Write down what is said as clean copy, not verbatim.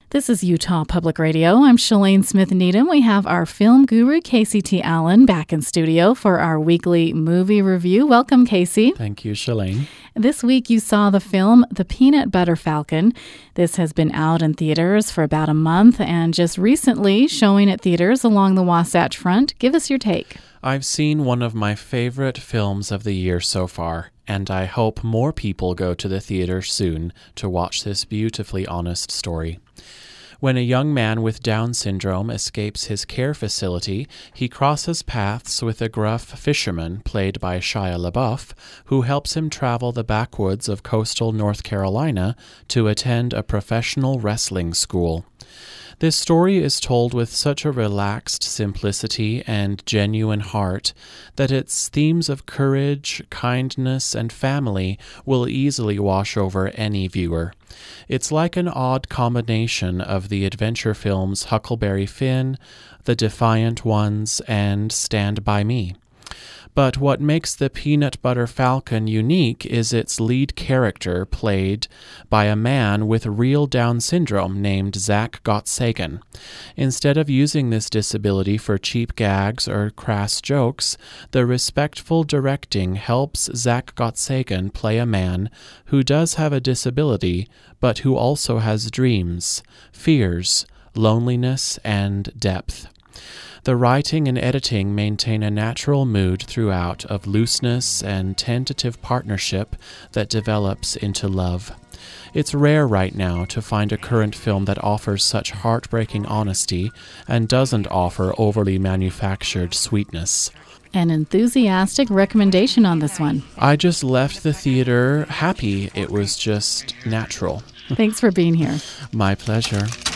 This is Utah Public Radio. I'm Shalane Smith-Needham. We have our film guru, Casey T. Allen, back in studio for our weekly movie review. Welcome, Casey. Thank you, Shalane. This week you saw the film The Peanut Butter Falcon. This has been out in theaters for about a month and just recently showing at theaters along the Wasatch Front. Give us your take. I've seen one of my favorite films of the year so far, and I hope more people go to the theater soon to watch this beautifully honest story. When a young man with Down syndrome escapes his care facility, he crosses paths with a gruff fisherman, played by Shia LaBeouf, who helps him travel the backwoods of coastal North Carolina to attend a professional wrestling school. This story is told with such a relaxed simplicity and genuine heart that its themes of courage, kindness, and family will easily wash over any viewer. It's like an odd combination of the adventure films Huckleberry Finn, The Defiant Ones, and Stand By Me. But what makes The Peanut Butter Falcon unique is its lead character played by a man with real Down syndrome named Zach Gottsagen. Instead of using this disability for cheap gags or crass jokes, the respectful directing helps Zach Gottsagen play a man who does have a disability, but who also has dreams, fears, loneliness, and depth. The writing and editing maintain a natural mood throughout of looseness and tentative partnership that develops into love. It's rare right now to find a current film that offers such heartbreaking honesty and doesn't offer overly manufactured sweetness. An enthusiastic recommendation on this one. I just left the theater happy. It was just natural. Thanks for being here. My pleasure.